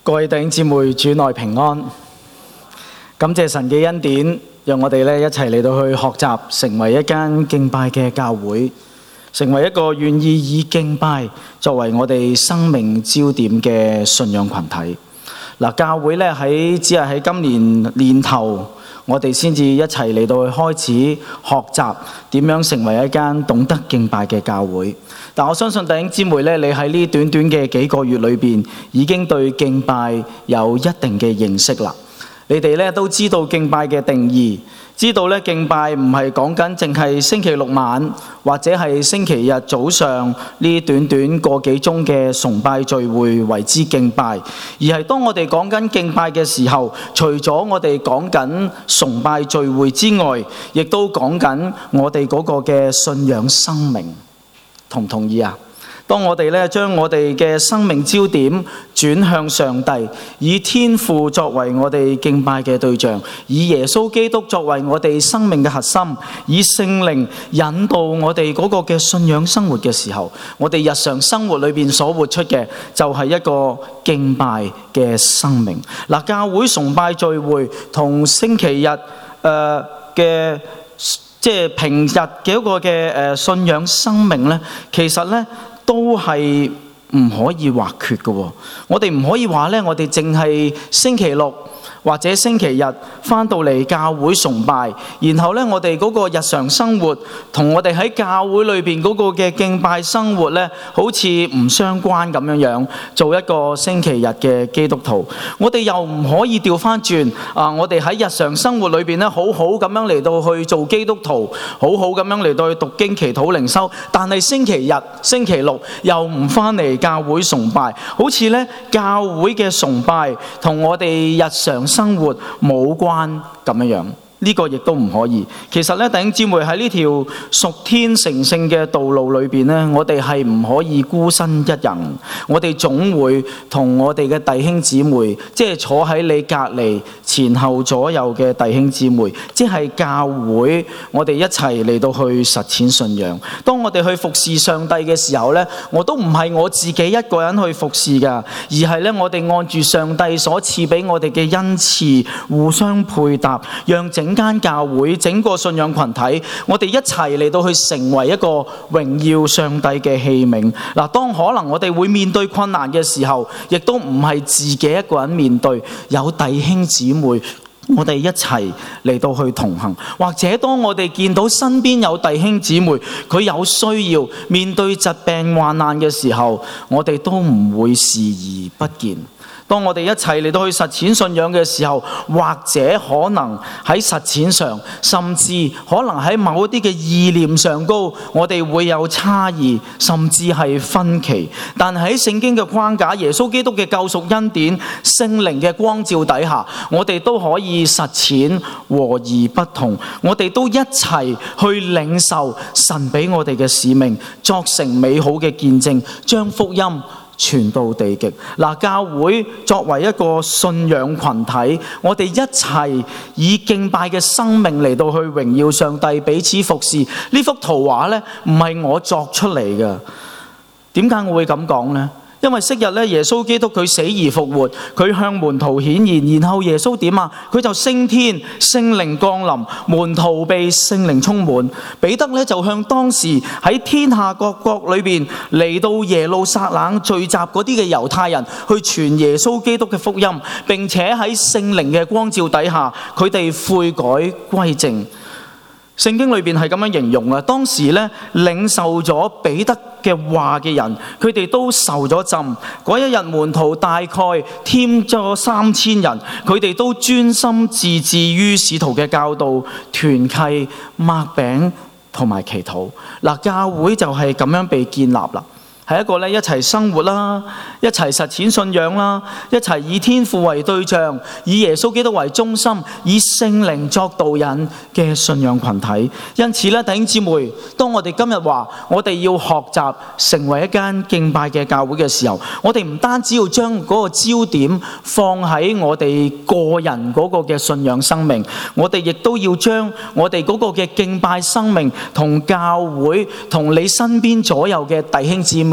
各位弟兄姊妹，主內平安。感謝神嘅恩典，讓我哋一齊嚟到去學習，成為一間敬拜嘅教會，成為一個願意以敬拜作為我哋生命焦點嘅信仰群體。教會只係喺今年年頭，我哋先至一齊嚟到去開始學習點樣成為一間懂得敬拜嘅教會。但我相信弟兄姊妹你喺呢短短嘅幾個月裏邊，已經對敬拜有一定嘅認識啦。你哋都知道敬拜嘅定義，知道敬拜唔係講緊淨係星期六晚或者係星期日早上呢短短個幾鐘嘅崇拜聚會為之敬拜，而係當我哋講緊敬拜嘅時候，除咗我哋講緊崇拜聚會之外，亦都講緊我哋嗰個嘅信仰生命。同唔同意啊？當我哋將我哋嘅生命焦點轉向上帝，以天父作為我哋敬拜嘅對象，以耶穌基督作為我哋生命嘅核心，以聖靈引導我哋嗰個嘅信仰生活嘅時候，我哋日常生活裏邊所活出嘅就係一個敬拜嘅生命。教會崇拜聚會同星期日嘅即係平日嘅一個嘅信仰生命呢，其實都係唔可以或缺嘅。我哋唔可以話我哋淨係星期六或者星期日返到嚟教會崇拜，然後我哋嗰個日常生活同我哋喺教會裏邊嗰個嘅敬拜生活好似唔相關咁樣做一個星期日嘅基督徒。我哋又唔可以調返轉我哋喺日常生活裏邊好好咁樣嚟到去做基督徒，好好咁樣嚟到去讀經祈禱靈修，但係星期日星期六又唔返嚟教會崇拜，好似教會嘅崇拜同我哋日常生活冇關咁樣，呢個亦都唔可以。其實弟兄姊妹喺呢條屬天成聖嘅道路裏邊我哋係唔可以孤身一人。我哋總會同我哋嘅弟兄姊妹，即係坐喺你隔離前後左右嘅弟兄姊妹，即係教會，我哋一齊嚟到去實踐信仰。當我哋去服侍上帝嘅時候我都唔係我自己一個人去服侍㗎，而係我哋按住上帝所賜俾我哋嘅恩賜互相配搭，讓整間教會整個信仰群體，我哋一齊嚟到去成為一個榮耀上帝嘅器皿。當可能我哋會面對困難嘅時候，亦都唔係自己一個人面對，有弟兄姊妹我哋一齊嚟到去同行。或者當我哋見到身邊有弟兄姊妹佢有需要面對疾病患難嘅時候，我哋都唔會視而不見。當我哋一齊嚟到去實踐信仰嘅時候，或者可能喺實踐上，甚至可能喺某一啲嘅意念上高，我哋會有差異，甚至係分歧。但喺聖經嘅框架、耶穌基督嘅救贖恩典、聖靈嘅光照底下，我哋都可以實踐和而不同。我哋都一齊去領受神俾我哋嘅使命，作成美好嘅見證，將福音傳到地極。教會作為一個信仰群體，我哋一齊以敬拜嘅生命嚟到去榮耀上帝，彼此服侍。呢幅圖畫唔係我作出嚟嘅。點解我會咁講呢？因為昔日耶穌基督佢死而復活，佢向門徒顯現，然後耶穌點啊？佢就升天，聖靈降臨，門徒被聖靈充滿。彼得就向當時喺天下各國裏邊嚟到耶路撒冷聚集嗰啲嘅猶太人去傳耶穌基督嘅福音，並且喺聖靈嘅光照底下，佢哋悔改歸正。聖經裏邊係咁樣形容啊，當時領受咗彼得嘅話嘅人，佢哋都受咗浸。嗰一日門徒大概添咗3000人，佢哋都專心致志於使徒嘅教導、團契、擘餅同埋祈禱。教會就係咁樣被建立啦。係一個一齊生活啦，一齊實踐信仰啦，一齊以天父為對象，以耶穌基督為中心，以聖靈作導引嘅信仰群體。因此弟兄姊妹，當我哋今日話我哋要學習成為一間敬拜嘅教會嘅時候，我哋唔單止要將嗰個焦點放喺我哋個人嗰個嘅信仰生命，我哋亦都要將我哋嗰個嘅敬拜生命同教會同你身邊左右嘅弟兄姊妹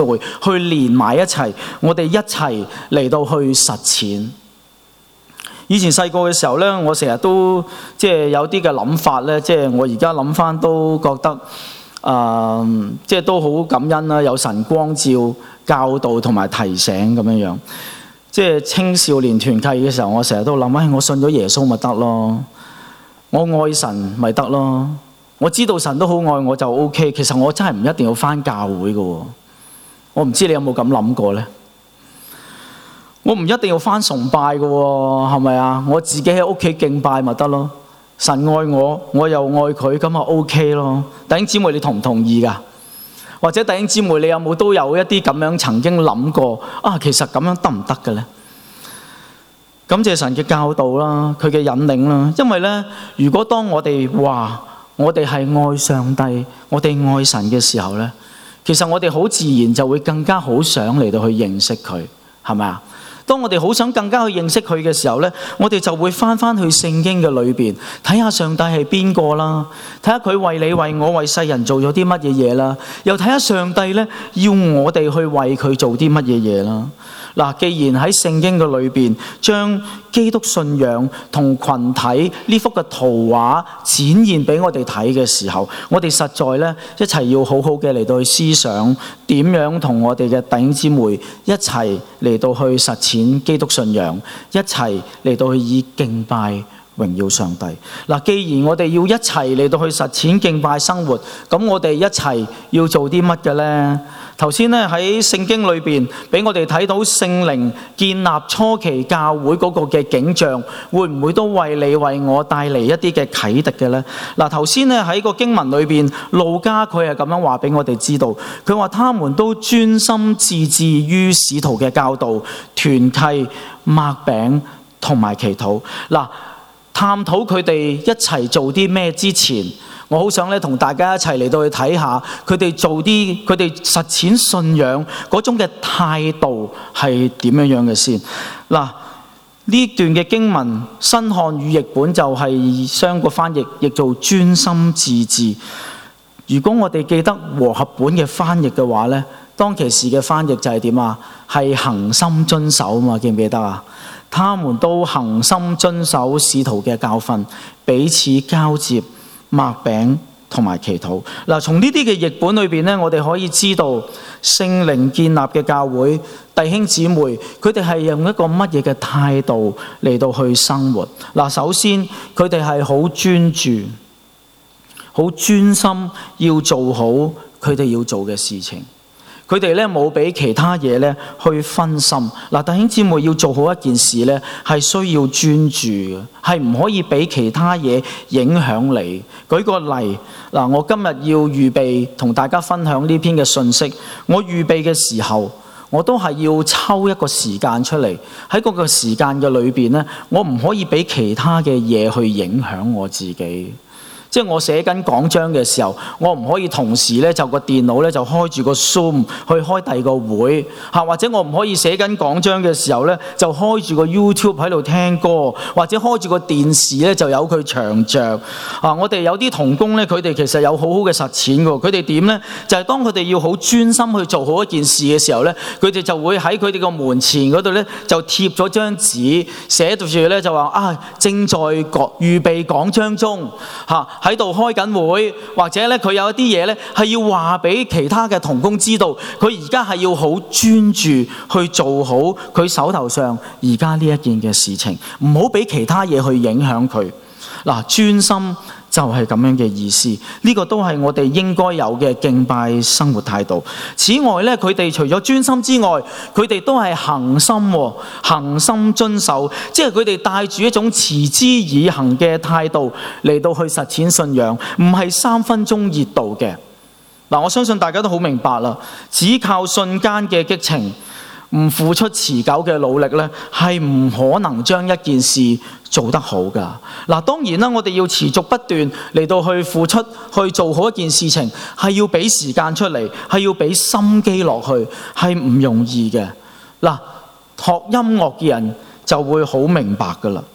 妹去連埋一齊，我哋一齊嚟到去實踐。以前細個嘅時候呢，我成日都有啲嘅諗法呢，我而家諗翻都覺得都好感恩啦，有神光照、教導同埋提醒咁樣樣。青少年團契嘅時候，我成日都諗，我信咗耶穌咪得咯，我愛神咪得咯，我知道神都好愛我就 OK。其實我真係唔一定要返教會嘅喎，我唔知你有冇咁諗過呢？我唔一定要返崇拜嘅喎，係咪啊？我自己喺屋企敬拜咪得咯。神愛我，我又愛佢，咁就 OK 咯。弟兄姊妹，你同唔同意㗎？或者弟兄姊妹，你有冇都有一啲咁樣曾經諗過啊？其實咁樣得唔得嘅呢？感謝神嘅教導啦，佢嘅引領啦。因為呢，如果當我哋話我哋係愛上帝，我哋愛神嘅時候呢，其實我哋好自然就會更加好想嚟到去認識佢，係咪啊？當我哋好想更加去認識佢嘅時候呢，我哋就會返去聖經嘅裏邊睇下上帝係邊個啦，睇下佢為你為我為世人做咗啲乜嘢嘢啦，又睇下上帝呢要我哋去為佢做啲乜嘢嘢啦。嗱，既然喺聖經嘅裏邊將基督信仰同群體呢幅嘅圖畫展現俾我哋睇嘅時候，我哋實在呢一齊要好好嘅嚟到去思想點樣同我哋嘅弟兄姊妹一齊嚟到去實踐基督信仰，一齊嚟到去以敬拜榮耀上帝。嗱，既然我哋要一齊嚟到去實踐敬拜生活，咁我哋一齊要做啲乜嘅呢？頭先咧喺聖經裏邊俾我哋睇到聖靈建立初期教會嗰個嘅景象，會唔會都為你為我帶嚟一啲嘅啟迪嘅呢？嗱，頭先咧喺個經文裏邊，路加佢係咁樣話俾我哋知道，佢話他們都專心致志於使徒嘅教導、團契、擘餅同埋祈禱。嗱，探討佢哋一齊做啲咩之前，我好想咧同大家一齊嚟到去睇下佢哋實踐信仰嗰種嘅態度係點樣嘅先。嗱，呢段嘅經文新漢語譯本就係將個翻譯做專心致志。如果我哋記得和合本嘅翻譯嘅話呢，當其時嘅翻譯就係點啊？係恆心遵守嘛，記唔記得啊？他們都恆心遵守使徒嘅教訓，彼此交接、擘餅同埋祈禱。嗱，從呢啲嘅譯本裏邊呢，我哋可以知道聖靈建立嘅教會弟兄姊妹，佢哋係用一個乜嘢嘅態度嚟到去生活。嗱，首先佢哋係好專注、好專心，要做好佢哋要做嘅事情。佢哋咧冇俾其他嘢咧去分心。嗱，弟兄姊妹要做好一件事咧，係需要專注嘅，係唔可以俾其他嘢影響你。舉個例，嗱，我今日要預備同大家分享呢篇嘅信息，我預備嘅時候，我都係要抽一個時間出嚟，喺嗰個時間嘅裏邊咧，我唔可以俾其他嘅嘢去影響我自己。即係我寫緊講章嘅時候，我唔可以同時咧就個電腦咧就開住個 Zoom 去開第二個會嚇，或者我唔可以寫緊講章嘅時候咧就開住個 YouTube 喺度聽歌，或者開住個電視咧就有佢長着啊！我哋有啲同工咧，佢哋其實有好好嘅實踐㗎。佢哋點咧？就係當佢哋要好專心去做好一件事嘅時候咧，佢哋就會喺佢哋個門前嗰度咧就貼咗張紙，寫住咧就話啊，正在預備講章中嚇。喺度開緊會，或者咧佢有一啲嘢咧係要話俾其他嘅同工知道，佢而家係要好專注去做好佢手頭上而家呢一件嘅事情，唔好俾其他嘢去影響佢。嗱，專心就係咁樣嘅意思，呢個都係我哋應該有嘅敬拜生活態度。此外咧，佢哋除咗專心之外，佢哋都係恆心遵守，即係佢哋帶住一種持之以恆嘅態度嚟到去實踐信仰，唔係3分鐘熱度嘅。嗱，我相信大家都好明白啦，只靠瞬間嘅激情，唔付出持久嘅努力咧，係唔可能將一件事做得好㗎。嗱，當然啦，我哋要持續不斷嚟到去付出，去做好一件事情，係要俾時間出嚟，係要俾心機落去，係唔容易嘅。嗱，學音樂嘅人就會好明白㗎啦。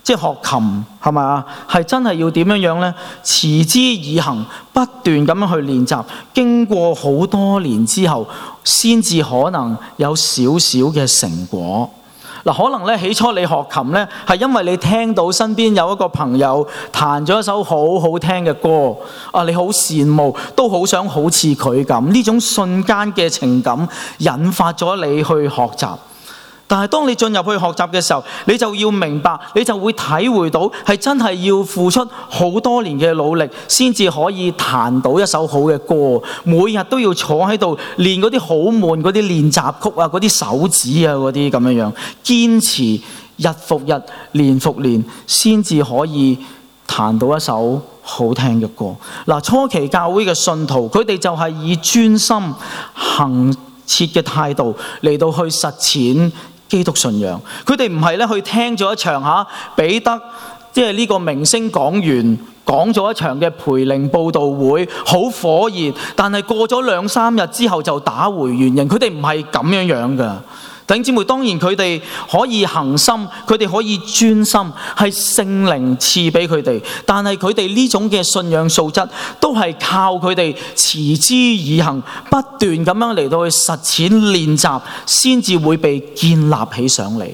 即係學琴係咪啊？係真係要點樣呢？持之以恆，不斷咁樣去練習，經過好多年之後，先至可能有少少嘅成果。可能起初你學琴呢，係因為你聽到身邊有一個朋友彈咗一首好好聽嘅歌，你好羨慕，都好想好似佢咁，呢種瞬間嘅情感引發咗你去學習。但係當你進入去學習嘅時候，你就要明白，你就會體會到係真係要付出好多年嘅努力，先至可以彈到一首好嘅歌。每日都要坐喺度練嗰啲好悶嗰啲練習曲啊，嗰啲手指啊，嗰啲咁樣，堅持日復日，年復年，先至可以彈到一首好聽嘅歌。初期教會嘅信徒，佢哋就係以專心恆切嘅態度嚟到去實踐基督信仰。佢哋唔係去聽咗一場彼得即係呢個明星講員講咗一場嘅培靈佈道會，好火熱，但係過咗2-3日之後就打回原形。佢哋唔係咁樣㗎。弟兄姊妹，當然佢哋可以恆心，佢哋可以專心，係聖靈賜俾佢哋。但係佢哋呢種嘅信仰素質，都係靠佢哋持之以恆，不斷咁樣嚟到去實踐練習，先至會被建立起上嚟。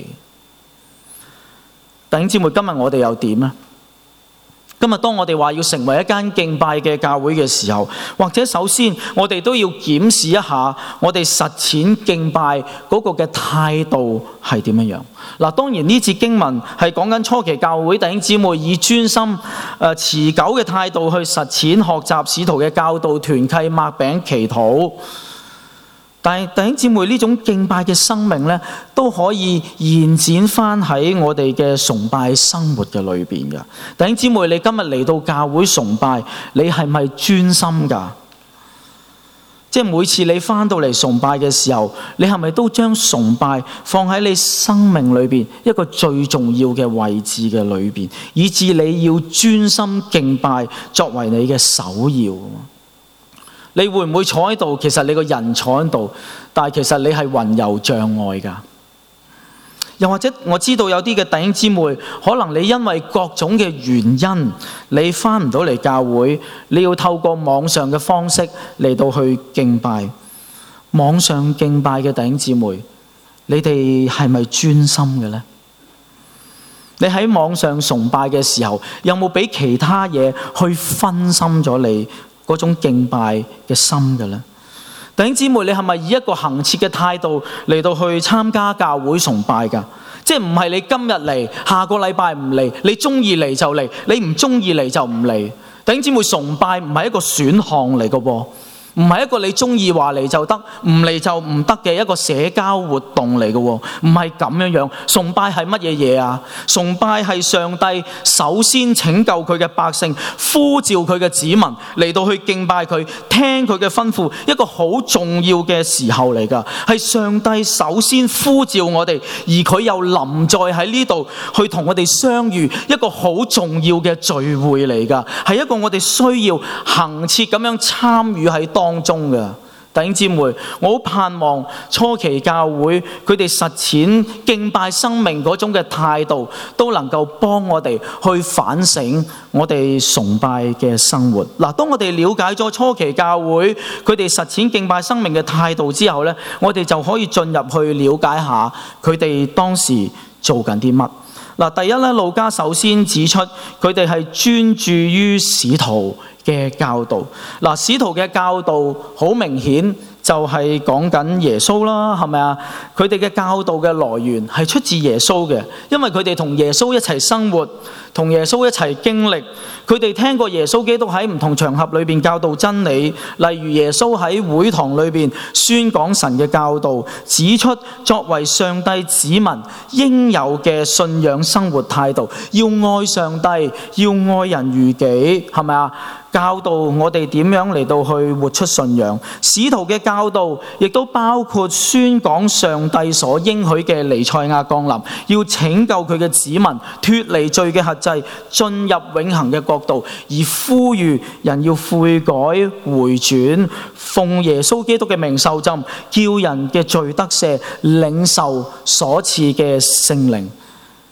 弟兄姊妹，今日我哋又點呢？今日當我哋話要成為一間敬拜嘅教會嘅時候，或者首先我哋都要檢視一下我哋實踐敬拜嗰個嘅態度係點樣。當然呢節經文係講緊初期教會弟兄姊妹以專心持久嘅態度去實踐學習使徒嘅教導、團契、擘餅、祈禱。但係弟兄姊妹，呢種敬拜嘅生命呢，都可以延展翻喺我哋嘅崇拜生活嘅裏邊㗎。弟兄姊妹，你今日嚟到教會崇拜，你係咪專心㗎？即係每次你翻到嚟崇拜嘅時候，你係咪都將崇拜放喺你生命裏邊一個最重要嘅位置嘅裏邊，以致你要專心敬拜作為你嘅首要？你會唔會坐喺度？其實你個人坐喺度，但係其實你係魂遊障礙㗎。又或者我知道有啲嘅弟兄姊妹，可能你因為各種嘅原因，你返唔到嚟教會，你要透過網上嘅方式嚟到去敬拜。網上敬拜嘅弟兄姊妹，你哋係咪專心嘅呢？你喺網上崇拜嘅時候，有冇俾其他嘢去分心咗你嗰種敬拜嘅心嘅咧？弟兄姊妹，你係咪以一個恆切嘅態度嚟到去參加教會崇拜㗎？即係唔係你今日嚟，下個禮拜唔嚟，你中意嚟就嚟，你唔中意嚟就唔嚟。弟兄姊妹，崇拜唔係一個選項嚟嘅噃。唔係一個你中意話嚟就得，唔嚟就唔得嘅一個社交活動嚟嘅喎，唔係咁樣。崇拜係乜嘢嘢啊？崇拜係上帝首先拯救佢嘅百姓，呼召佢嘅子民嚟到去敬拜佢，聽佢嘅吩咐，一個好重要嘅時候嚟㗎。係上帝首先呼召我哋，而佢又臨在喺呢度去同我哋相遇，一個好重要嘅聚會嚟㗎，係一個我哋需要恆切咁樣參與喺當中嘅。弟兄姊妹，我好盼望初期教會佢哋實踐敬拜生命嗰種嘅態度，都能夠幫我哋去反省我哋崇拜嘅生活。嗱，當我哋了解咗初期教會佢哋實踐敬拜生命嘅態度之後呢，我哋就可以進入去了解下佢哋當時做緊啲乜。嗱，第一咧，路加首先指出佢哋係專注於使徒嘅教導。嗱，使徒嘅教導好明顯就係講緊耶穌啦，係咪啊？佢哋嘅教導嘅來源係出自耶穌嘅，因為佢哋同耶穌一齊生活，同耶穌一齊經歷，佢哋聽過耶穌基督喺唔同場合裏邊教導真理，例如耶穌喺會堂裏邊宣講神嘅教導，指出作為上帝子民應有嘅信仰生活態度，要愛上帝，要愛人如己，係咪啊？教導我哋點樣嚟到去活出信仰。使徒嘅教導亦都包括宣講上帝所應許嘅彌賽亞降臨，要拯救佢嘅子民脫離罪嘅轄制，進入永恆嘅國度，而呼籲人要悔改回轉，奉耶穌基督嘅名受浸，叫人嘅罪得赦，領受所賜嘅聖靈。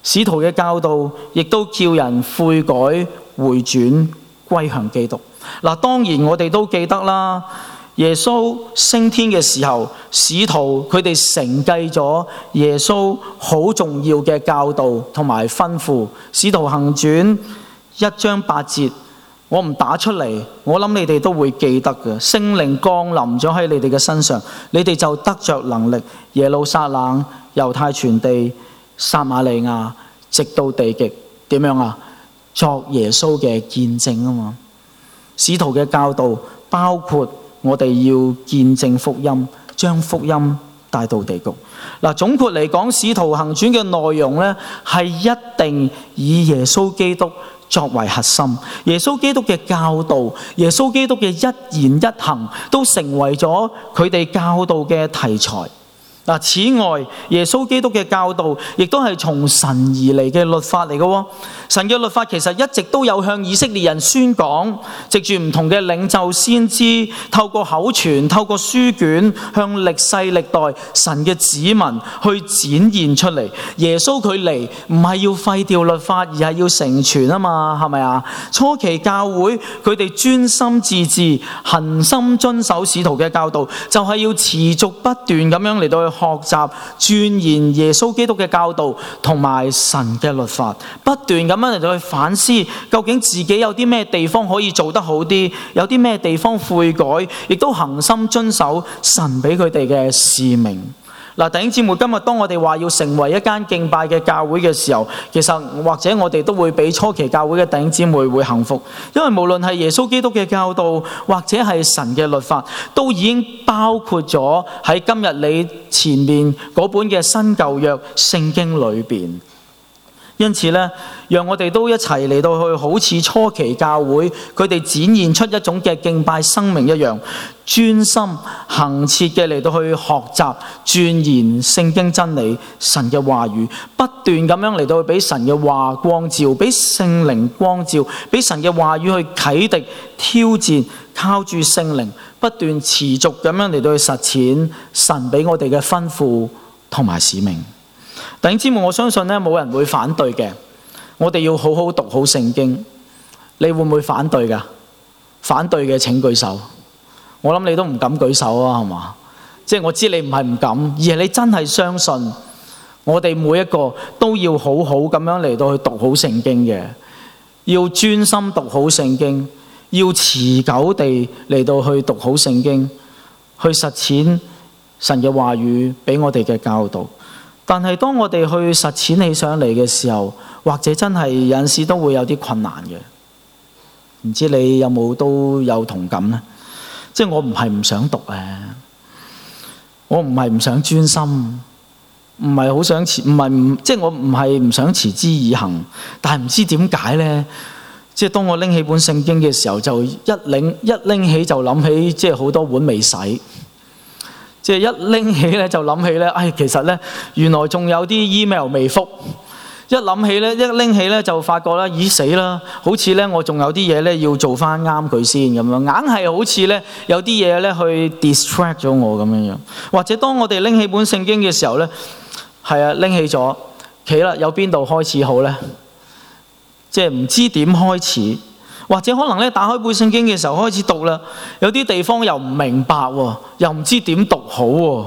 使徒嘅教導亦都叫人悔改回轉歸向基督。嗱，當然我哋都記得啦，耶穌升天嘅時候，使徒佢哋承繼咗耶穌好重要嘅教導同埋吩咐。使徒行傳1章8節，我唔打出嚟，我諗你哋都會記得嘅。聖靈降臨咗喺你哋嘅身上，你哋就得着能力，耶路撒冷、猶太全地、撒瑪利亞，直到地極，點樣啊？作耶穌嘅見證啊嘛！使徒嘅教導包括我哋要見證福音，將福音帶到地極。嗱，總括嚟講，使徒行傳嘅內容呢，係一定以耶穌基督作為核心，耶穌基督嘅教導，耶穌基督嘅一言一行，都成為咗佢哋教導嘅題材。嗱，此外，耶穌基督嘅教導亦都係從神而嚟嘅律法嚟嘅喎。神嘅律法其實一直都有向以色列人宣講，藉住唔同嘅領袖先知，透過口傳，透過書卷，向歷世歷代神嘅子民去展現出嚟。耶穌佢嚟唔係要廢掉律法，而係要成全啊嘛，係咪啊？初期教會佢哋專心致志，恆心遵守使徒嘅教導，就係要持續不斷咁樣嚟到去學習鑽研耶穌基督嘅教導同埋神嘅律法，不斷咁樣嚟到去反思，究竟自己有啲咩地方可以做得好啲，有啲咩地方悔改，亦都恆心遵守神俾佢哋嘅使命。嗱，弟兄姊妹，今日當我哋話要成為一間敬拜嘅教會嘅時候，其實或者我哋都會比初期教會嘅弟兄姊妹會幸福，因為無論係耶穌基督嘅教導，或者係神嘅律法，都已經包括咗喺今日你前面嗰本嘅新舊約聖經裏邊。因此咧，讓我哋都一齊嚟到去好似初期教會佢哋展現出一種嘅敬拜生命一樣，專心恆切嘅嚟到去學習鑽研聖經真理、神嘅話語，不斷咁樣嚟到去俾神嘅話光照，俾聖靈光照，俾神嘅話語去啟迪挑戰，靠住聖靈不斷持續咁樣嚟到去實踐神俾我哋嘅吩咐同埋使命。弟兄姊妹，我相信咧冇人會反對嘅。我哋要好好讀好聖經，你會唔會反對㗎？反對嘅請舉手。我諗你都唔敢舉手啊，係嘛？即係我知你唔係唔敢，而係你真係相信我哋每一個都要好好咁樣嚟到去讀好聖經嘅，要專心讀好聖經，要持久地嚟到去讀好聖經，去實踐神嘅話語俾我哋嘅教導。但係當我哋去實踐起上嚟嘅時候，或者真係有陣時都會有啲困難嘅。唔知你有冇都有同感呢？即係我唔係唔想讀我唔係唔想專心，唔係好想即係我唔係唔想持之以恆，但係唔知點解呢？即係當我拎起本聖經嘅時候，就一拎起就諗起，即係好多碗未洗。即係一拎起咧，就諗起咧，其實咧原來仲有啲 email 未覆。一諗起咧，一拎起咧就發覺咧，咦死啦！好似咧我仲有啲嘢咧要做翻啱佢先咁樣，硬係好似咧有啲嘢咧去 distract 咗我咁樣樣。或者當我哋拎起本聖經嘅時候咧，係啊，拎起咗，企啦，有邊度開始好咧？即係唔知點開始。或者可能咧打開本聖經嘅時候開始讀啦，有啲地方又唔明白喎，又唔知點讀好喎。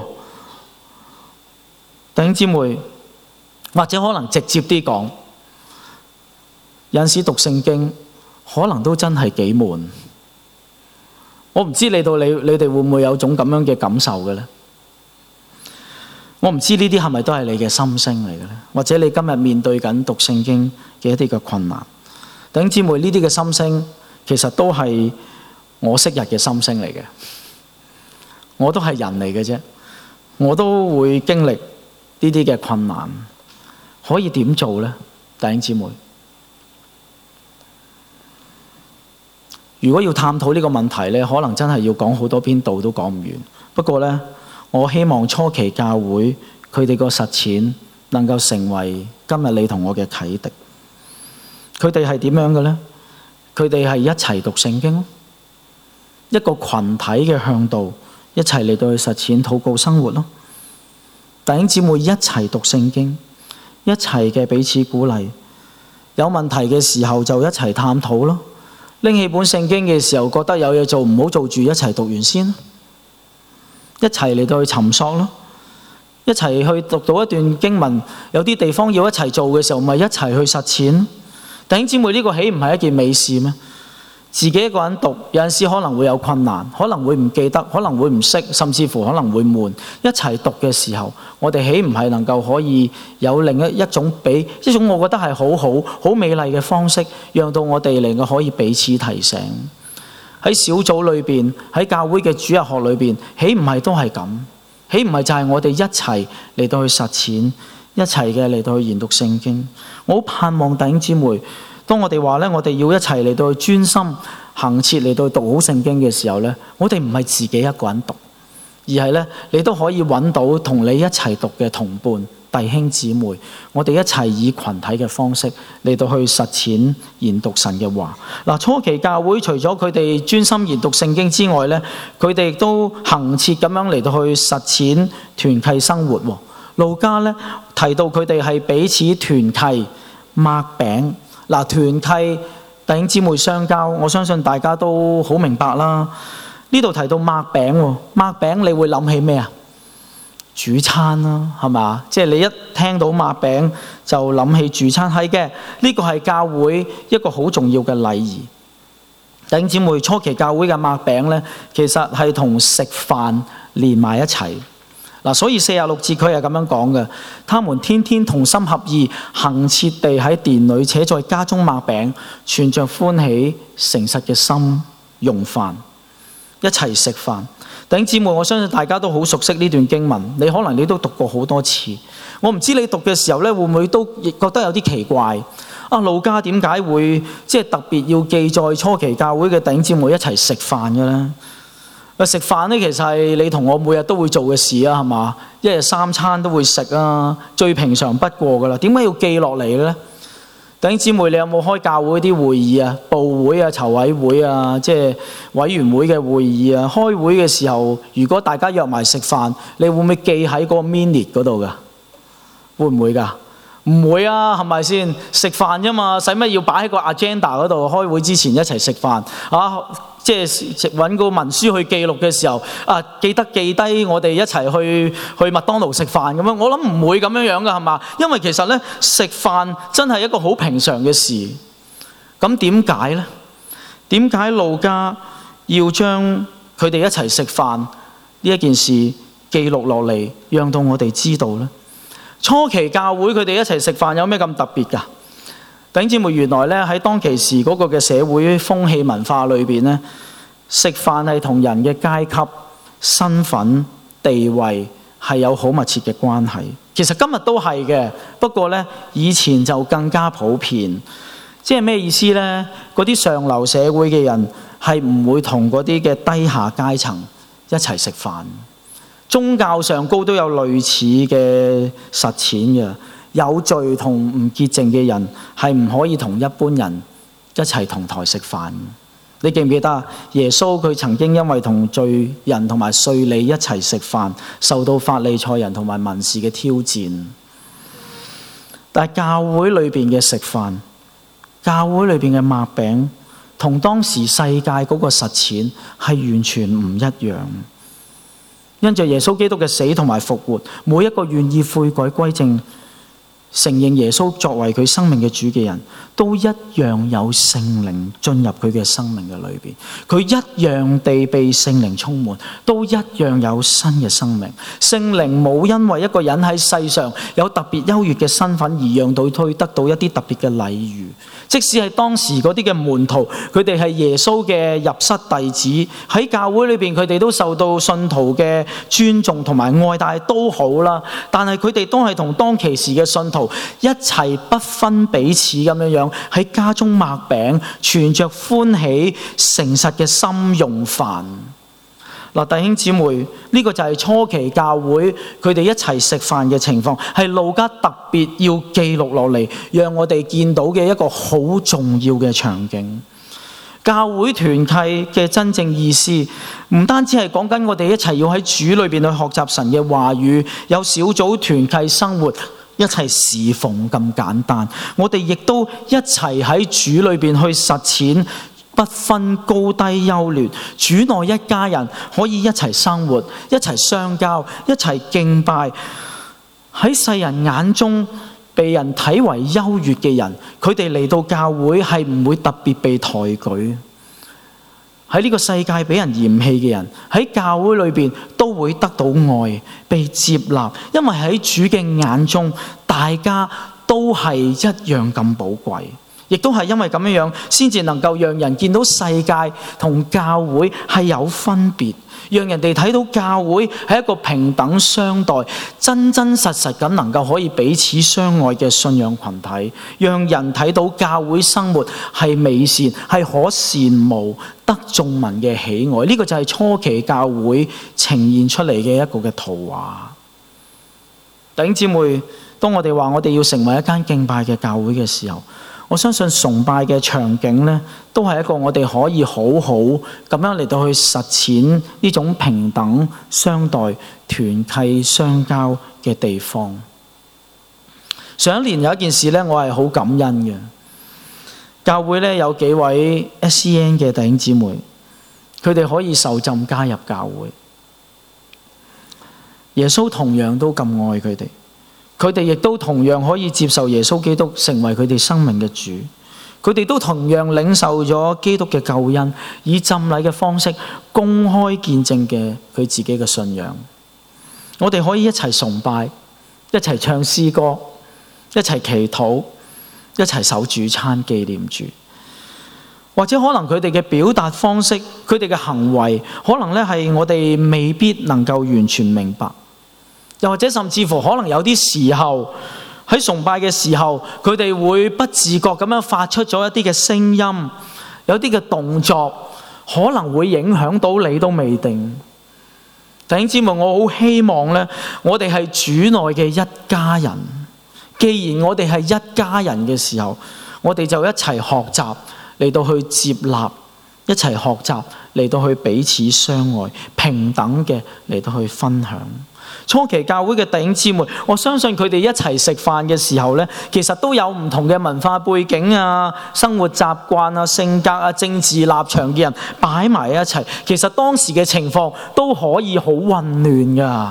弟兄姊妹，或者可能直接啲講，有陣時讀聖經可能都真係幾悶。我唔知你哋會唔會有種咁樣嘅感受嘅咧？我唔知呢啲係咪都係你嘅心聲嚟嘅咧？或者你今日面對緊讀聖經嘅一啲嘅困難？弟兄姊妹，呢啲嘅心聲其實都係我昔日嘅心聲嚟嘅，我都係人嚟嘅啫，我都會經歷呢啲嘅困難，可以點做呢？弟兄姊妹，如果要探討呢個問題呢，可能真係要講好多篇道都講唔完。不過呢，我希望初期教會佢哋個實踐能夠成為今日你同我嘅啟迪。佢哋係點樣嘅呢？佢哋係一齊讀聖經，一個群體嘅向導，一齊嚟到去實踐禱告生活咯。弟兄姊妹一齊讀聖經， 一齊嘅彼此鼓勵，有問題嘅時候就一齊探討咯。拎起本聖經嘅時候，覺得有嘢做，唔好做住，一齊讀完先，一齊嚟到去尋索咯，一齊去讀到一段經文，有啲地方要一齊做嘅時候，咪一齊去實踐。弟兄姊妹，呢個豈唔係一件美事咩？自己一個人讀，有陣時可能會有困難，可能會唔記得，可能會唔識，甚至乎可能會悶。一齊讀嘅時候，我哋豈唔係能夠可以有另一種一種我覺得係好美麗嘅方式，讓到我哋能夠可以彼此提醒。喺小組裏邊，喺教會嘅主日學裏邊，豈唔係都係咁？豈唔係就係我哋一齊嚟到去實踐，一齊嘅嚟到去研讀聖經？我好盼望弟兄姊妹，當我哋話咧，我哋要一齊嚟到去專心行切嚟到讀好聖經嘅時候咧，我哋唔係自己一個人讀，而係咧你都可以揾到同你一齊讀嘅同伴弟兄姊妹，我哋一齊以群體嘅方式嚟到去實踐研讀神嘅話。嗱，初期教會除咗佢哋專心研讀聖經之外咧，佢哋亦都行切咁樣嚟到去實踐團契生活。路加咧提到佢哋係彼此團契擘餅。嗱，團契弟兄姊妹相交，我相信大家都好明白啦。呢度提到擘餅，擘餅你會諗起咩啊？主餐啦，係嘛？即係你一聽到擘餅就諗起主餐，係嘅。呢個係教會一個好重要嘅禮儀。弟兄姊妹，初期教會嘅擘餅咧，其實係同食飯連埋一齊。嗱，所以46節佢係咁樣講嘅，他們天天同心合意，恆切地喺殿裏，且在家中擘餅，存着歡喜誠實嘅心用飯，一齊食飯。弟兄姊妹，我相信大家都好熟悉呢段經文，你可能你都讀過好多次。我唔知你讀嘅時候咧，會唔會都覺得有啲奇怪？路加點解會即係特別要記載初期教會嘅弟兄姊妹一齊食飯嘅咧？食飯咧，其實係你同我每日都會做嘅事啊，係嘛？一日3餐都會食啊，最平常不過噶啦。點解要記落嚟咧？弟兄姊妹，你有冇開教會啲會議啊、部會啊、籌委會啊、即係委員會嘅會議啊？開會嘅時候，如果大家約埋食飯，你會唔會記喺嗰個 minute 嗰度噶？會唔會噶？唔會啊，係咪先？食飯啫嘛，使乜要擺喺個 agenda 嗰度？開會之前一齊食飯啊！即係揾個文書去記錄嘅時候，記得記低我哋一齊去麥當勞食飯咁樣。我諗唔會咁樣樣噶，係嘛？因為其實咧，食飯真係一個好平常嘅事。咁點解咧？點解路加要將佢哋一齊食飯呢一件事記錄落嚟，讓到我哋知道咧？初期教會佢哋一齊食飯有咩咁特別㗎？弟兄姊妹，原來咧喺當其時嗰個嘅社會風氣文化裏邊咧，食飯係同人嘅階級、身份、地位係有好密切嘅關係。其實今日都係嘅，不過咧以前就更加普遍。即係咩意思咧？嗰啲上流社會嘅人係唔會同嗰啲嘅低下階層一齊食飯。宗教上高都有類似嘅實踐嘅。有罪同唔潔淨嘅人係唔可以同一般人一齊同台食飯。你記唔記得啊？耶穌佢曾經因為同罪人同埋稅吏一齊食飯，受到法利賽人同埋文士嘅挑戰。但係教會裏邊嘅食飯，教會裏邊嘅擘餅，同當時世界嗰個實踐係完全唔一樣。因着耶穌基督嘅死同埋復活，每一個願意悔改歸正，承認耶穌作為佢生命嘅主嘅人，都一樣有聖靈進入佢嘅生命嘅裏邊，佢一樣地被聖靈充滿，都一樣有新嘅生命。聖靈冇因為一個人喺世上有特別優越嘅身份而讓到佢得到一啲特別嘅禮遇。即使係當時嗰啲嘅門徒，佢哋係耶穌嘅入室弟子，喺教會裏邊佢哋都受到信徒嘅尊重同埋愛戴都好啦。但係佢哋都係同當其時嘅信徒一齊不分彼此咁樣喺家中擘餅，存着歡喜誠實嘅心用飯。弟兄姊妹，呢個就係初期教會佢哋一齊食飯嘅情況，係路加特別要記錄落嚟，讓我哋見到嘅一個好重要嘅場景。教會團契嘅真正意思，唔單止係講緊我哋一齊要喺主裏邊去學習神嘅話語，有小組團契生活， 一齊侍奉咁簡單，我哋亦都一齊喺主裏邊去實踐，不分高低優劣，主內一家人可以一齊生活，一齊相交，一齊敬拜。喺世人眼中被人睇為優越嘅人，佢哋嚟到教會係唔會特別被抬舉。喺呢個世界俾人嫌棄嘅人，喺教會裏邊都會得到愛，被接納，因為喺主嘅眼中，大家都係一樣咁寶貴，亦都係因為咁樣先至能夠讓人見到世界同教會係有分別，讓人哋睇到教會係一個平等相待、真真實實咁能夠可以彼此相愛嘅信仰群體，讓人睇到教會生活係美善、係可羨慕、得眾民嘅喜愛。呢個就係初期教會呈現出嚟嘅一個嘅圖畫。弟兄姊妹，當我哋話我哋要成為一間敬拜嘅教會嘅時候，我相信崇拜嘅場景呢，都係一個我哋可以好好咁樣嚟到去實踐呢種平等相待、團契相交嘅地方。上一年有一件事呢，我係好感恩嘅。教會呢，有幾位 SEN 嘅弟兄姊妹，佢哋可以受浸加入教會。耶穌同樣都咁愛佢哋。佢哋亦都同樣可以接受耶穌基督成為佢哋生命嘅主，佢哋都同樣領受咗基督嘅救恩，以浸禮嘅方式公開見證嘅佢自己嘅信仰。我哋可以一齊崇拜，一齊唱詩歌，一齊祈禱，一齊守主餐紀念主。或者可能佢哋嘅表達方式，佢哋嘅行為，可能咧係我哋未必能夠完全明白。又或者甚至乎可能有啲時候喺崇拜嘅時候，佢哋會不自覺咁樣發出咗一啲嘅聲音，有啲嘅動作可能會影響到你都未定。弟兄姊妹，我好希望呢，我哋係主內嘅一家人。既然我哋係一家人嘅時候，我哋就一齊學習嚟到去接納，一齊學習嚟到去彼此相愛，平等嘅嚟到去分享。初期教會嘅弟兄姊妹，我相信佢哋一齊食飯嘅時候呢，其實都有唔同嘅文化背景啊、生活習慣啊、性格啊、政治立場嘅人擺埋一齊，其實當時嘅情況都可以好混亂噶。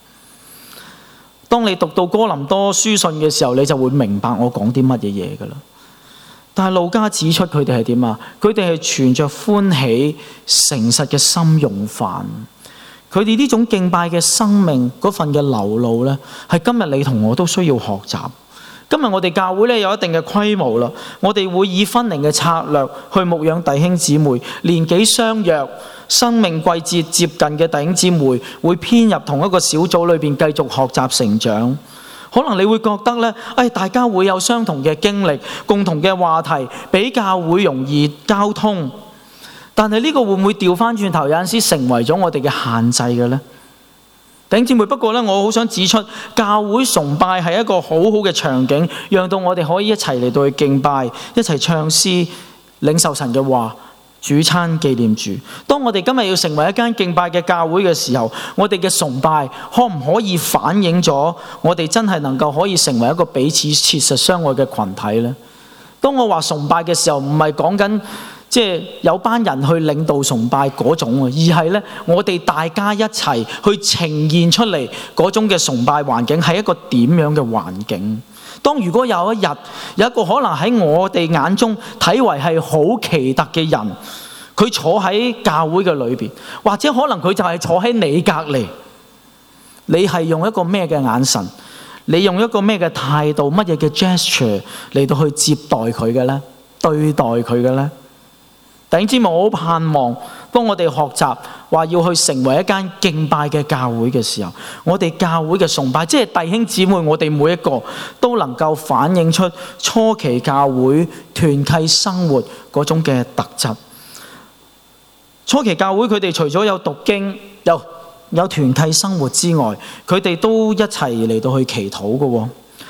當你讀到哥林多書信嘅時候，你就會明白我講啲乜嘢嘢噶啦。但係路加指出佢哋係點啊？佢哋係存着歡喜、誠實嘅心用飯。佢哋呢種敬拜嘅生命嗰份嘅流露呢，係今日你同我都需要學習。今日我哋教會呢，有一定嘅規模啦，我哋會以分齡嘅策略去牧養弟兄姊妹，年紀相若、生命季節接近嘅弟兄姊妹會編入同一個小組裏邊繼續學習成長。可能你會覺得呢，大家會有相同嘅經歷、共同嘅話題，比較會容易交通。但係呢個會唔會調翻轉頭有陣時成為咗我哋嘅限制嘅呢？弟兄姊妹，不過呢，我好想指出，教會崇拜係一個好好嘅場景，讓到我哋可以一齊嚟到去敬拜，一齊唱詩，領受神嘅話，主餐紀念主。當我哋今日要成為一間敬拜嘅教會嘅時候，我哋嘅崇拜可唔可以反映咗我哋真係能夠可以成為一個彼此切實相愛嘅群體呢？當我話崇拜嘅時候，唔係講緊即係有班人去領導崇拜嗰種，而係呢，我哋大家一齊去呈現出嚟嗰種嘅崇拜環境係一個點樣嘅環境。當如果有一日有一個可能喺我哋眼中睇為係好奇特嘅人，佢坐喺教會嘅裏邊，或者可能佢就係坐喺你隔離，你係用一個咩嘅眼神，你用一個咩嘅態度，乜嘢嘅 gesture 嚟到去接待佢嘅呢？對待佢嘅呢？弟兄姊妹，我好盼望當我哋學習話要去成為一間敬拜嘅教會嘅時候，我哋教會嘅崇拜，即係弟兄姊妹，我哋每一個都能夠反映出初期教會團契生活嗰種嘅特質。初期教會佢哋除咗有讀經、有團契生活之外，佢哋都一齊嚟到去祈禱嘅喎。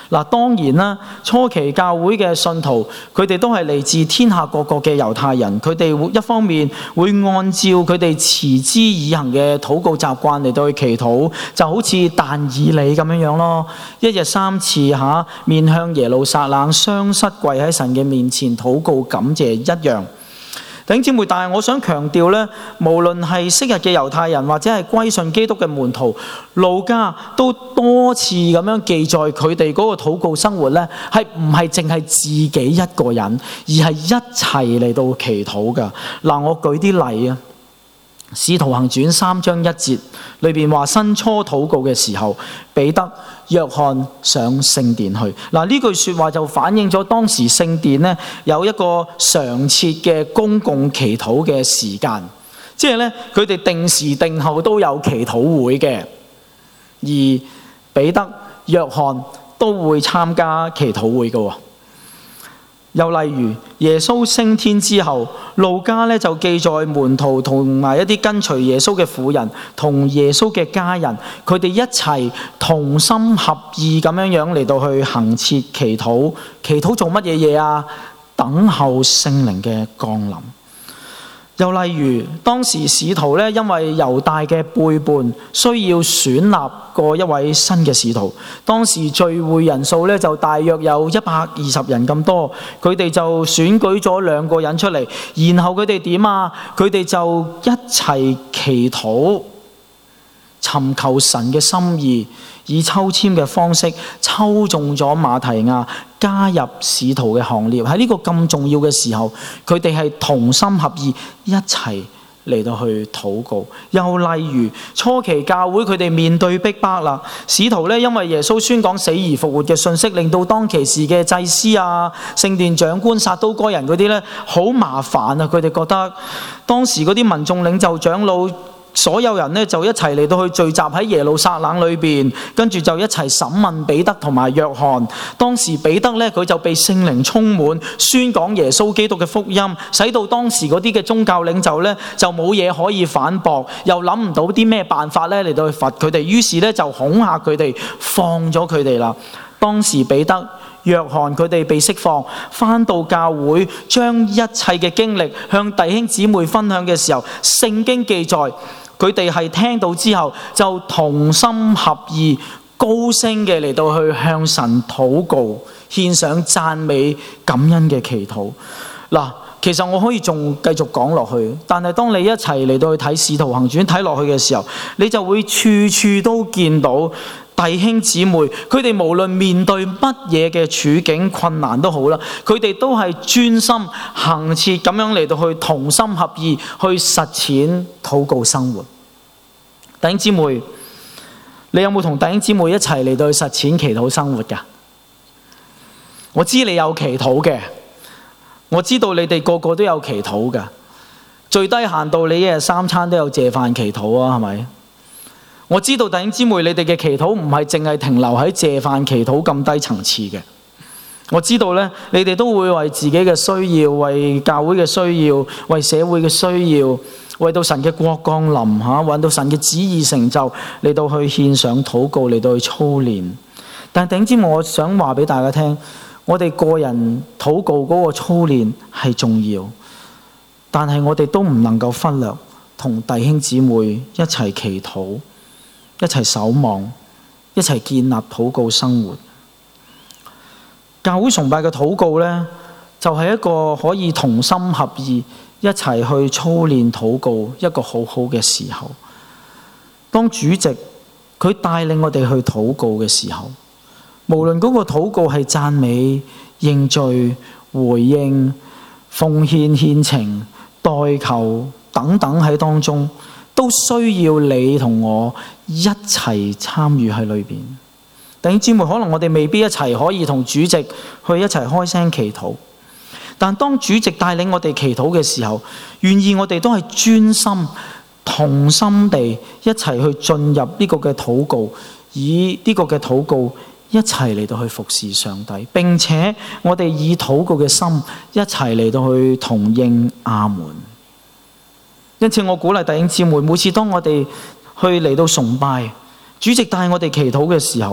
嗱，當然啦，初期教會嘅信徒，佢哋都係嚟自天下各國嘅猶太人，佢哋一方面會按照佢哋持之以恆嘅禱告習慣嚟到去祈禱，就好似但以理咁樣咯，一日3次面向耶路撒冷，雙膝跪喺神嘅面前禱告感謝一樣。弟兄姊妹，但係我想強調咧，無論係昔日嘅猶太人或者係歸信基督嘅門徒，路加都多次咁樣記載佢哋嗰個禱告生活咧，係唔係淨係自己一個人，而係一齊嚟到祈禱㗎。嗱，我舉啲例啊，《使徒行傳》3章1節裏邊話，申初禱告嘅時候，彼得、約翰上聖殿去。嗱，呢句說話就反映咗當時聖殿咧有一個常設嘅公共祈禱嘅時間，即係咧佢哋定時定候都有祈禱會嘅，而彼得、約翰都會參加祈禱會嘅。又例如耶穌升天之後，路加咧就記載門徒同埋一啲跟隨耶穌嘅婦人同耶穌嘅家人，佢哋一齊同心合意咁樣嚟到去行切祈禱。祈禱做乜嘢啊？等候聖靈嘅降臨。又例如當時使徒咧，因為猶大嘅背叛，需要選立過一位新嘅使徒。當時聚會人數咧就大約有120人咁多，佢哋就選舉咗2個人出嚟，然後佢哋點啊？佢哋就一齊祈禱，尋求神嘅心意，以抽籤嘅方式抽中咗馬提亞加入使徒嘅行列。喺呢個咁重要嘅時候，佢哋係同心合意一齊嚟到去禱告。又例如初期教會佢哋面對逼迫啦，使徒咧因為耶穌宣講死而復活嘅信息，令到當其時嘅祭司啊、聖殿長官、撒都該人嗰啲咧好麻煩啊。佢哋覺得當時嗰啲民眾領袖長老，所有人咧就一齊嚟到去聚集喺耶路撒冷裏邊，跟住就一齊審問彼得同埋約翰。當時彼得咧佢就被聖靈充滿，宣講耶穌基督嘅福音，使到當時嗰啲嘅宗教領袖咧就冇嘢可以反駁，又諗唔到啲咩辦法咧嚟到去罰佢哋，於是咧就恐嚇佢哋，放咗佢哋啦。當時彼得、約翰佢哋被釋放，返到教會，將一切嘅經歷向弟兄姊妹分享嘅時候，聖經記載佢哋係聽到之後就同心合意、高聲嘅嚟到去向神禱告，獻上讚美感恩嘅祈禱。嗱，其實我可以仲繼續講落去，但係當你一齊嚟到去睇《使徒行傳》睇落去嘅時候，你就會處處都見到弟兄姊妹，佢哋無論面對乜嘢嘅處境困難都好啦，佢哋都係專心行切咁樣嚟到去同心合意去實踐禱告生活。弟兄姊妹，你有冇同弟兄姊妹一齊嚟到去實踐祈禱生活㗎？我知你有祈禱嘅，我知道你哋個個都有祈禱㗎。最低限度你一日3餐都有謝飯祈禱啊，係咪？我知道弟兄姊妹，你哋嘅祈禱唔係淨係停留喺謝飯祈禱咁低層次嘅。我知道咧，你哋都會為自己嘅需要、為教會嘅需要、為社會嘅需要、為到神嘅國降臨為到神嘅旨意成就嚟到去獻上禱告，嚟到去操練。但係弟兄姊妹，我想話俾大家聽，我哋個人禱告嗰個操練係重要，但係我哋都唔能夠忽略同弟兄姊妹一齊祈禱，一齊守望，一齊建立禱告生活。教會崇拜嘅禱告呢，就係一個可以同心合意一齊去操練禱告一個好好嘅時候。當主席佢帶領我哋去禱告嘅時候，無論嗰個禱告係讚美、認罪、回應、奉獻、獻情、代求等等喺當中，都需要你同我一齊參與喺裏邊。弟兄姊妹，可能我哋未必一齊可以同主席去一齊開聲祈禱，但當主席帶領我哋祈禱嘅時候，願意我哋都係專心同心地一齊去進入呢個嘅禱告，以呢個嘅禱告一齊嚟到去服侍上帝，並且我哋以禱告嘅心一齊嚟到去同應阿門。因此我鼓勵弟兄姊妹，每次當我哋去嚟到崇拜，主席帶我哋祈禱嘅時候，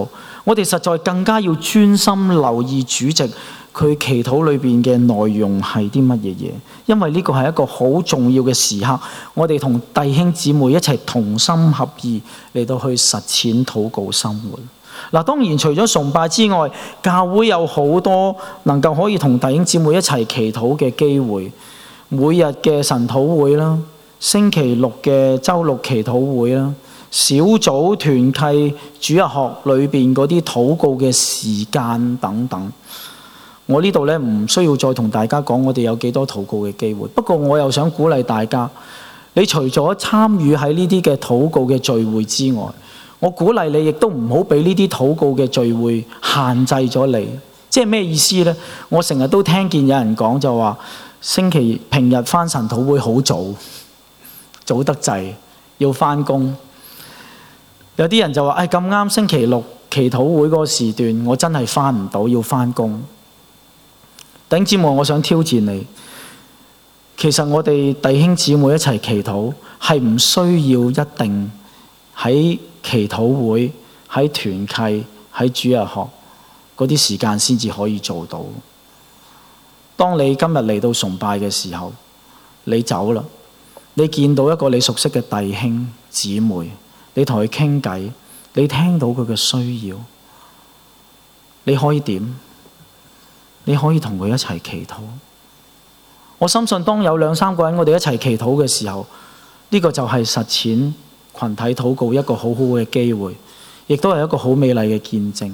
我哋實在更加要專心留意主席佢祈禱裏邊嘅內容係啲乜嘢嘢，因為呢個係一個好重要嘅時刻，我哋同弟兄姊妹一齊同心合意嚟到去實踐禱告生活。嗱，當然除咗崇拜之外，教會有好多能夠可以同弟兄姊妹一齊祈禱嘅機會，每日嘅晨禱會啦，星期六嘅週六祈禱會啦，小組團契主日學裏邊嗰啲禱告嘅時間等等。我呢度咧唔需要再同大家講我哋有幾多禱告嘅機會，不過我又想鼓勵大家，你除咗參與喺呢啲嘅禱告嘅聚會之外，我鼓勵你亦都唔好俾呢啲禱告嘅聚會限制咗你。即係咩意思呢？我成日都聽見有人講就話，平日返晨禱會好早得滯，要返工。有啲人就話，咁啱星期六祈禱會嗰個時段，我真係返唔到，要返工。弟兄姊妹，我想挑戰你。其實我哋弟兄姊妹一齊祈禱，係唔需要一定喺祈禱會、喺團契、喺主日學嗰啲時間先至可以做到。當你今日嚟到崇拜嘅時候，你走啦，你見到一個你熟悉嘅弟兄姊妹，你同佢傾偈，你聽到佢嘅需要，你可以點？你可以同佢一齊祈禱。我深信當有2-3個人我哋一齊祈禱嘅時候，呢個就係實踐群體禱告一個好好嘅機會，亦都係一個好美麗嘅見證。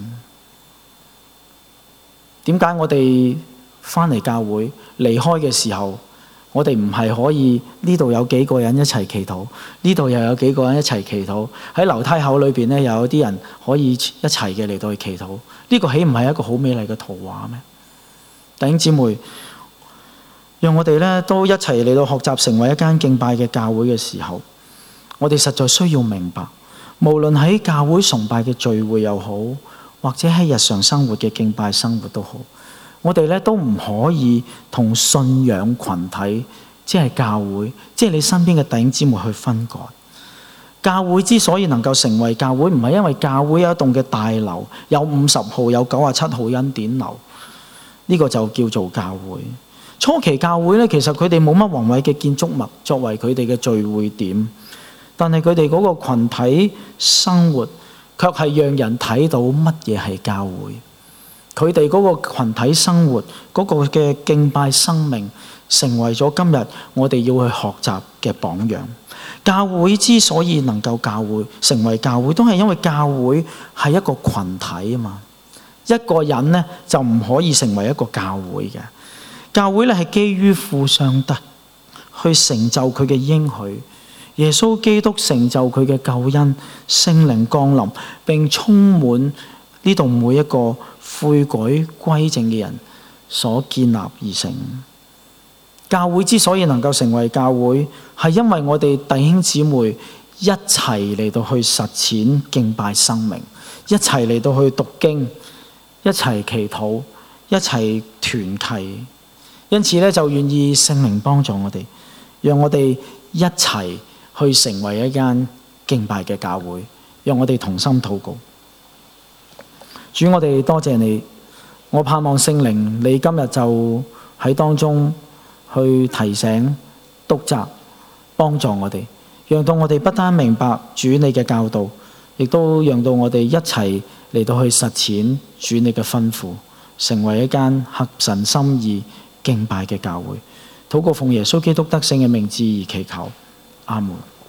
點解我哋返嚟教會離開嘅時候，我哋唔係可以呢度有幾個人一齊祈禱，呢度又有幾個人一齊祈禱，喺樓梯口裏邊咧又有啲人可以一齊嘅嚟到去祈禱？呢個豈唔係一個好美麗嘅圖畫咩？弟兄姊妹，讓我哋咧都一齊嚟到學習成為一間敬拜嘅教會嘅時候，我哋實在需要明白，無論喺教會崇拜嘅聚會又好，或者喺日常生活嘅敬拜生活都好，我哋咧都唔可以同信仰群體，即係教會，即係你身邊嘅弟兄姊妹去分割。教會之所以能夠成為教會，唔係因為教會有一棟嘅大樓，有50號、有97號恩典樓，呢個就叫做教會。初期教會咧，其實佢哋冇乜宏偉嘅建築物作為佢哋嘅聚會點，但係佢哋嗰個群體生活卻係讓人睇到乜嘢係教會。佢哋嗰個群體生活嗰個嘅敬拜生命，成為咗今日我哋要去學習嘅榜樣。教會之所以能夠成為教會，都係因為教會係一個群體啊嘛。一個人咧就唔可以成為一個教會嘅。教會咧係基於父上帝去成就佢嘅應許，耶穌基督成就佢嘅救恩，聖靈降臨並充滿呢度每一個悔改歸正嘅人所建立而成。教會之所以能夠成為教會，係因為我哋弟兄姊妹一齊嚟到去實踐敬拜生命，一齊嚟到去讀經，一齊祈禱，一齊團契。因此咧，就願意聖靈幫助我哋，讓我哋一齊去成為一間敬拜嘅教會，讓我哋同心禱告。主，我哋多謝你，我盼望聖靈你今日就喺當中去提醒、督責、幫助我哋，讓到我哋不單明白主你嘅教導，亦都讓到我哋一齊嚟到去實踐主你嘅吩咐，成為一間合神心意敬拜嘅教會。禱告奉耶穌基督得勝嘅名字而祈求，阿門。